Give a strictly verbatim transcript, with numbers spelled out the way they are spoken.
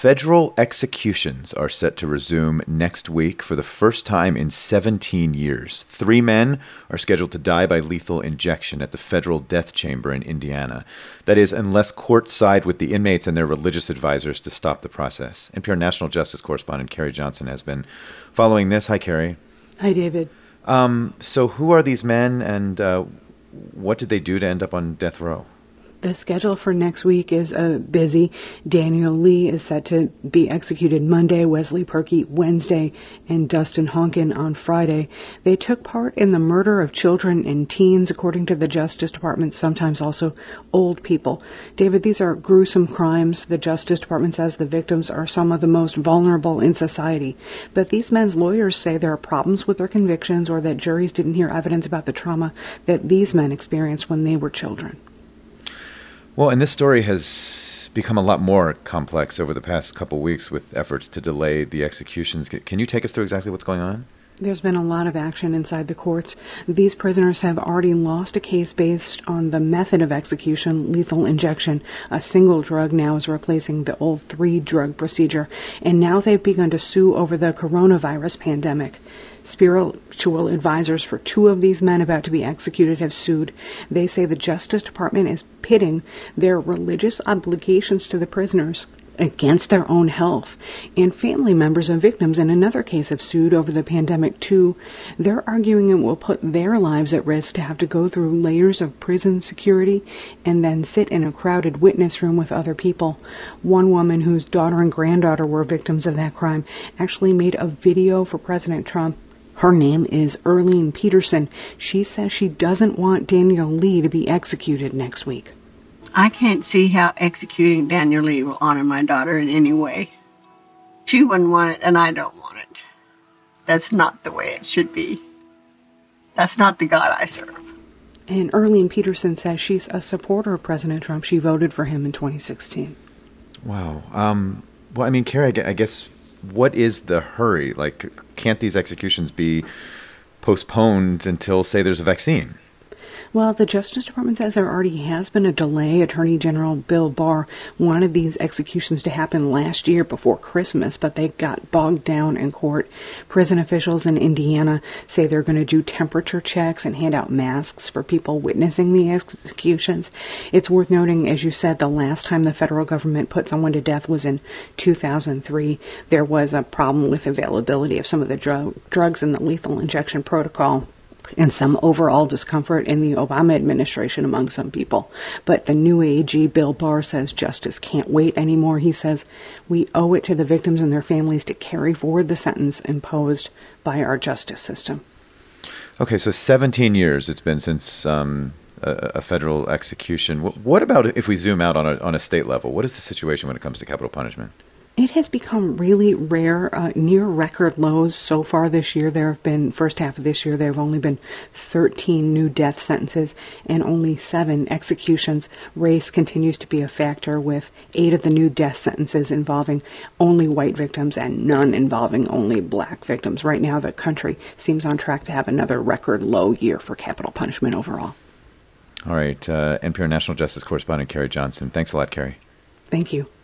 Federal executions are set to resume next week for the first time in seventeen years. Three men are scheduled to die by lethal injection at the federal death chamber in Indiana. That is, unless courts side with the inmates and their religious advisors to stop the process. N P R National Justice correspondent Carrie Johnson has been following this. Hi, Carrie. Hi, David. Um, so who are these men, and uh, what did they do to end up on death row? The schedule for next week is uh, busy. Daniel Lee is set to be executed Monday, Wesley Perky Wednesday, and Dustin Honkin on Friday. They took part in the murder of children and teens, according to the Justice Department, sometimes also old people. David, these are gruesome crimes. The Justice Department says the victims are some of the most vulnerable in society. But these men's lawyers say there are problems with their convictions, or that juries didn't hear evidence about the trauma that these men experienced when they were children. Well, and this story has become a lot more complex over the past couple weeks with efforts to delay the executions. Can you take us through exactly what's going on? There's been a lot of action inside the courts. These prisoners have already lost a case based on the method of execution, lethal injection. A single drug now is replacing the old three-drug procedure. And now they've begun to sue over the coronavirus pandemic. Spiritual advisors for two of these men about to be executed have sued. They say the Justice Department is pitting their religious obligations to the prisoners against their own health. And family members of victims in another case have sued over the pandemic too. They're arguing it will put their lives at risk to have to go through layers of prison security and then sit in a crowded witness room with other people. One woman whose daughter and granddaughter were victims of that crime actually made a video for President Trump. Her name is Earlene Peterson. She says she doesn't want Daniel Lee to be executed next week. I can't see how executing Daniel Lee will honor my daughter in any way. She wouldn't want it, and I don't want it. That's not the way it should be. That's not the God I serve. And Earlene Peterson says she's a supporter of President Trump. She voted for him in twenty sixteen. Wow. Um, well, I mean, Carrie, I guess, what is the hurry? Like, can't these executions be postponed until, say, there's a vaccine? Well, the Justice Department says there already has been a delay. Attorney General Bill Barr wanted these executions to happen last year before Christmas, but they got bogged down in court. Prison officials in Indiana say they're going to do temperature checks and hand out masks for people witnessing the executions. It's worth noting, as you said, the last time the federal government put someone to death was in two thousand three. There was a problem with availability of some of the drug, drugs in the lethal injection protocol, and some overall discomfort in the Obama administration among some people. But the new A G, Bill Barr, says justice can't wait anymore. He says we owe it to the victims and their families to carry forward the sentence imposed by our justice system. Okay, so seventeen years it's been since um, a, a federal execution. What about if we zoom out on a, on a state level? What is the situation when it comes to capital punishment? It has become really rare, uh, near record lows so far this year. There have been, first half of this year, there have only been thirteen new death sentences and only seven executions. Race continues to be a factor, with eight of the new death sentences involving only white victims and none involving only black victims. Right now, the country seems on track to have another record low year for capital punishment overall. All right. Uh, N P R National Justice correspondent Carrie Johnson. Thanks a lot, Carrie. Thank you.